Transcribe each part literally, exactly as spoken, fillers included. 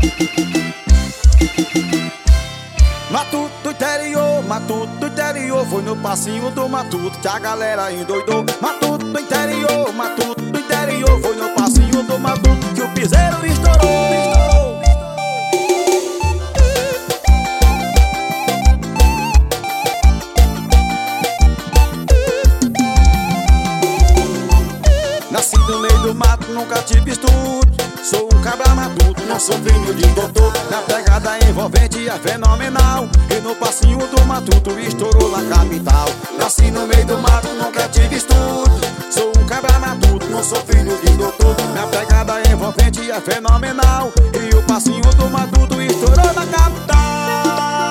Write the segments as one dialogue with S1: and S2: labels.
S1: Matuto do interior, matuto do interior, foi no passinho do matuto que a galera endoidou. Matuto do interior, matuto do interior, foi no passinho do matuto que o piseiro estourou. Nasci no meio do mato, nunca tive estudo. Sou um cabra matuto, não sou filho de doutor. Na pegada envolvente é fenomenal, e no passinho do matuto estourou na capital. Nasci no meio do mato, nunca tive estudo. Sou um cabra matuto, não sou filho de doutor. Na pegada envolvente é fenomenal, e o passinho do matuto estourou na capital.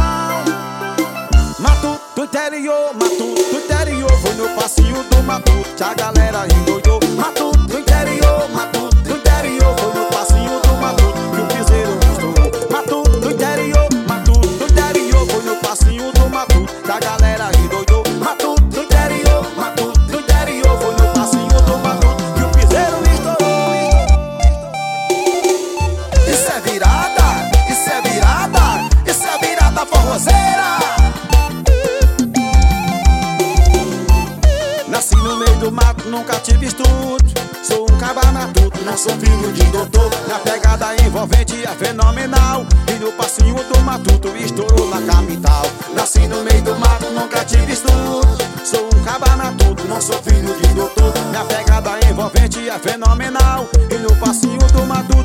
S1: Matuto do interior, matuto do interior, foi no passinho do matuto que a galera endoidou. Matuto do interior, matuto do interior, foi no passinho do matuto que o piseiro estourou. Matuto do interior, matuto do interior, foi no passinho do matuto que a galera endoidou. Matuto do interior, matuto do interior, foi no passinho do matuto que o piseiro estourou. Isso é virada, isso é virada, isso é virada forrozeira. Nasci no meio do mato, nunca tive estudo. Sou um cabra matuto, não sou filho de doutor. Na pegada envolvente é fenomenal, e no passinho do matuto estourou na capital. Nasci no meio do mato, nunca tive estudo. Sou um cabra matuto, não sou filho de doutor. Na pegada envolvente é fenomenal, e no passinho do matuto